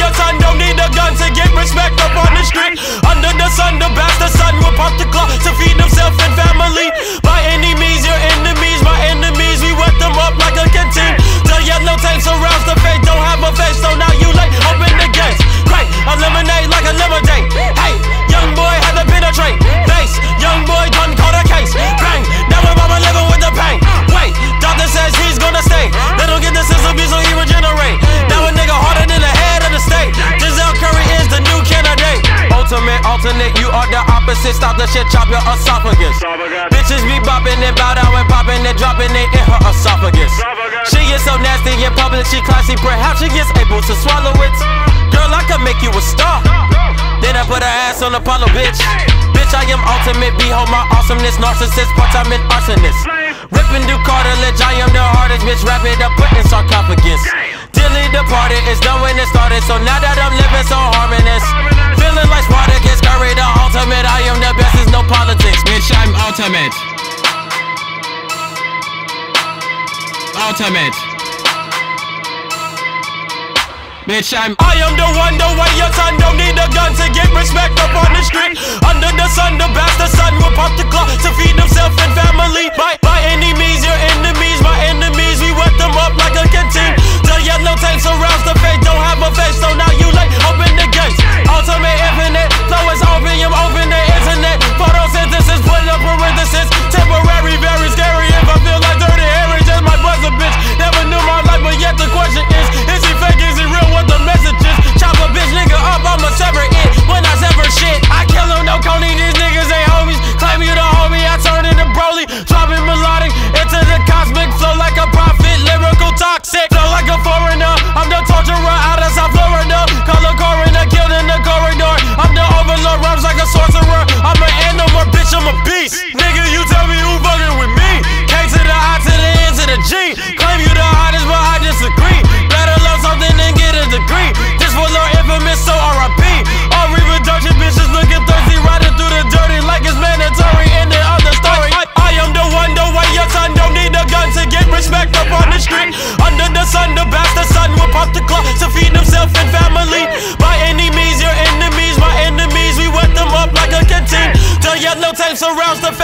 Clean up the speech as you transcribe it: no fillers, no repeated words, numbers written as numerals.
your son don't need a gun to get respect up on the street. Under the sun, the bastard son will pop the clock to feed himself and family. By any means, your enemies, my enemies, we wet them up like a canteen. The yellow tape surrounds the face, don't have a face, so now you late. Open the gates, great, eliminate like a lemonade. Hey, young boy had to penetrate. Face, young boy done caught a case. Bang, now my mama living with the pain. Wait, doctor says he's gonna stay. They don't get the system, so he regenerate. Now a nigga harder than the head of the state. Giselle Curry is the new candidate. Ultimate, alternate, you are the opposite. Stop the shit, chop your esophagus. Bitches be bopping and bow down and popping and dropping it in her esophagus. She is so nasty in public, she classy, perhaps she is able to swallow it. Girl, I could make you a star. Then I put her ass on Apollo, bitch. Bitch, I am ultimate, behold my awesomeness. Narcissist, part-time and arsonist. Ripping through cartilage, I am the hardest, bitch. Wrap it up, put in sarcophagus. Dilly departed, it's done when it started. So now that I'm living so harmonious, feeling like Spartacus, Curry the ultimate. I am the best, there's no politics. Bitch, I'm ultimate. Ultimate. Bitch, I am the one, the way your son don't need a gun to get respect up on the street. Under the sun, the bastard son will pop the clock to feed himself and family. By any means, your enemies, my enemies, we wet them up like a canteen. The yellow tape surrounds the face, don't have a face, so now you late. Open the gates, ultimate infinite. Flow is opium, open the internet. Photosynthesis, put up parenthesis. Temporary, very scary. If I feel like Dirty Harry, just my buzzer, bitch. Never knew my life, but yet the question is he fake, is he real? What the message is? Chop a bitch nigga up, I'ma sever it. When I sever shit, I kill him, no Coney. These niggas ain't homies. Claim you the homie, I turn into Broly. Dropping melodic into the cosmic flow like a prophet. Lyrical toxic, flow like a foreigner. I'm the torturer out of South Florida. Color coroner, killed in the corridor. I'm the overlord, rhymes like a sorcerer. I'm an animal, bitch, I'm a beast. Nigga, you tell me who fucking with me. K to the I to the N to the G. Claim you the hottest, but I disagree. Better love something than get a degree. This was Lord infamous, so R.I.P. All reproduction bitches looking thirsty, riding through the dirty like it's mandatory in the other story. I am the one, the way your son don't need a gun to get respect up on the street. Under the sun, the bastard son will pop the clock to feed himself and family. By any means, your enemies, my enemies, we wet them up like a canteen. The yellow tape surrounds the